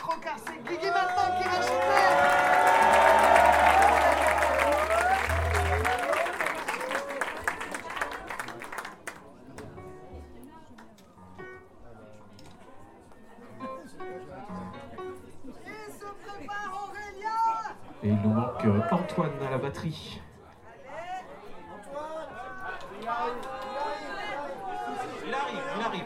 micro car c'est Guigui maintenant qui va chanter. Et se prépare Aurélien. Et il nous manque Antoine à la batterie. Il arrive.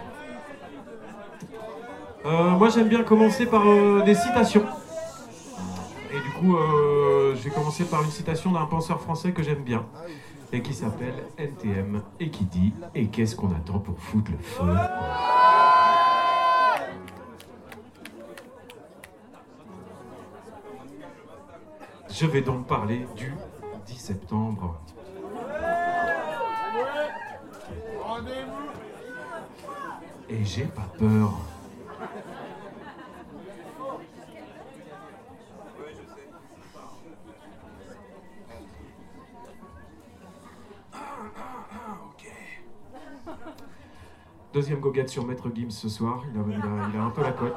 Moi j'aime bien commencer par des citations. Et du coup, je vais commencer par une citation d'un penseur français que j'aime bien. Et qui s'appelle NTM. Et qui dit « Et qu'est-ce qu'on attend pour foutre le feu ?» Je vais donc parler du 10 septembre. Et j'ai pas peur. Deuxième goguette sur Maître Gims ce soir, il a un peu la cote.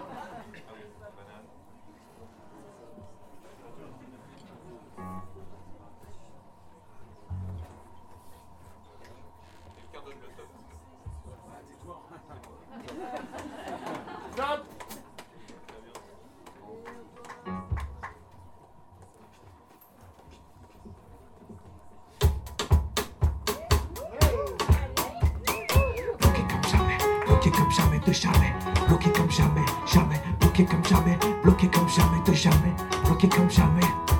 Bloqué comme jamais, jamais, bloqué comme jamais, bloqué comme jamais, de jamais, bloqué comme jamais.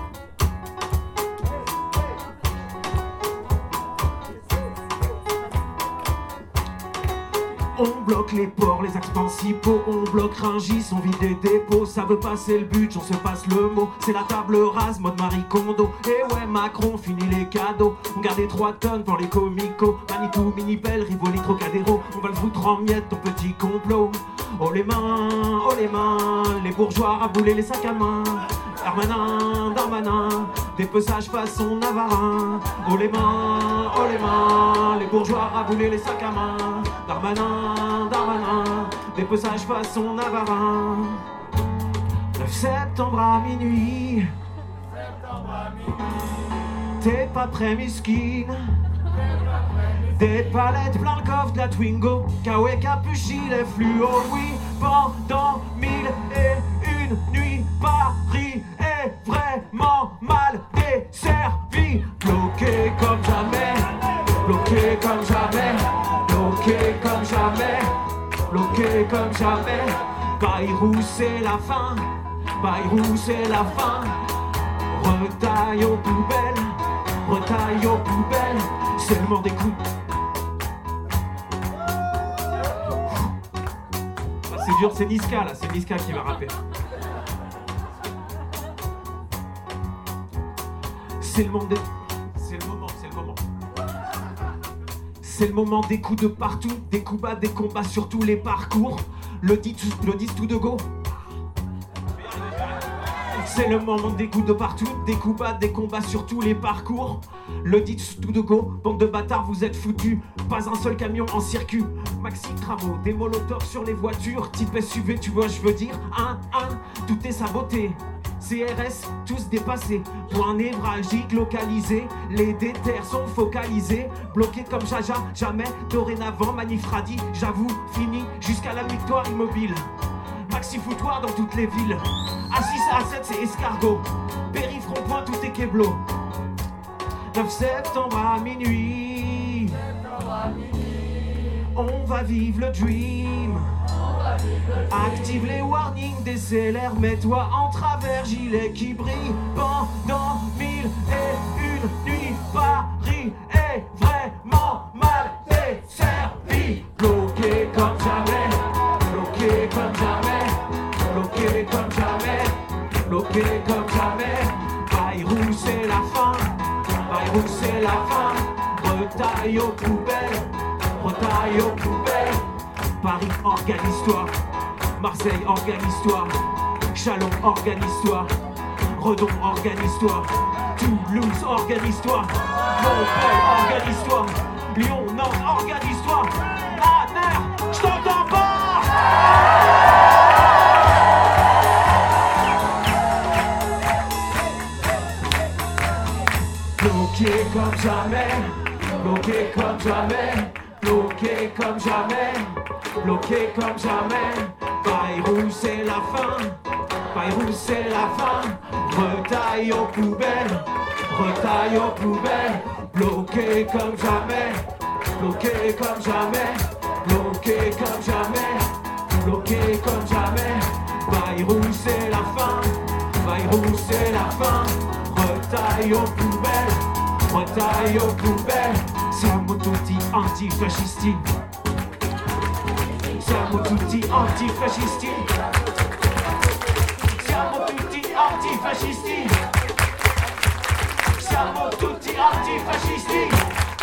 On bloque les ports, les axes principaux, on bloque Rungis, on vide les dépôts, ça veut passer le but, on se passe le mot, c'est la table rase, mode Marie Kondo, et ouais Macron, fini les cadeaux, on garde les 3 tonnes pour les comicos, Manitou, Minipel, Rivoli, Trocadéro, on va le foutre en miettes, ton petit complot. Oh les mains, les bourgeois rabouler les sacs à main, Darmanin, dépeçage façon Navarin. Oh les mains, les bourgeois rabouler les sacs à main, Darmanin, dépeçage façon Navarin. 9 septembre à minuit, t'es pas prêt misquine. Des palettes plein le coffre de la Twingo, Kawe Capuchi, les fluo, oui, pendant 1001 nuits, Paris est vraiment mal desservi. Bloqué comme jamais, bloqué comme jamais, bloqué comme jamais, bloqué comme jamais. Bayrou c'est la fin, Bayrou c'est la fin. Retaille aux poubelles, retaille aux poubelles, c'est le moment des coups. C'est dur, c'est Niska là, c'est Niska qui va rapper. C'est le moment des... C'est le moment. C'est le moment des coups de partout, des coups bas, des combats sur tous les parcours. Le 10 tout de go. C'est le moment des coups de partout, des coups bas, des combats sur tous les parcours. Le dit tout de go, bande de bâtards, vous êtes foutus. Pas un seul camion en circuit. Maxi travaux, des molotovs sur les voitures. Type SUV, tu vois, je veux dire. Tout est saboté. CRS, tous dépassés. Point névralgique localisé. Les déterres sont focalisés. Bloqués comme Jaja, jamais. Dorénavant, manif radis. J'avoue, fini jusqu'à la victoire immobile. Maxi foutoir dans toutes les villes. A6, A7, c'est escargot. Périph' rond-point, tout est keblo. 9 septembre à minuit, on va vivre le dream. Active les warnings des CLR, mets-toi en travers, gilet qui brille. Pendant 1001 nuits, Paris est vraiment mal desservi. Bloqué comme jamais, bloqué comme jamais, bloqué comme jamais, bloqué comme jamais. Bayrou c'est la fin, Bayrou c'est la fin. Retaille aux poubelles, retaille aux poubelles. Paris organise-toi, Marseille organise-toi, Chalon organise-toi, Redon organise-toi, Toulouse organise-toi, Montpellier organise-toi, Lyon Nantes organise-toi. Ah merde, je t'entends pas. Bloqué comme jamais, bloqué comme jamais, bloqué comme jamais, bloqué comme jamais. Bayrou c'est la fin, Bayrou c'est la fin. Retaille aux poubelles, retaille aux poubelles. Bloqué comme jamais, bloqué comme jamais, bloqué comme jamais, bloqué comme jamais. Bayrou c'est la fin, Bayrou c'est la fin. Retaille aux poubelles, retaille aux poubelles. Siamo tutti antifascisti, siamo tutti antifascisti, siamo tutti antifascisti, siamo tutti antifascisti.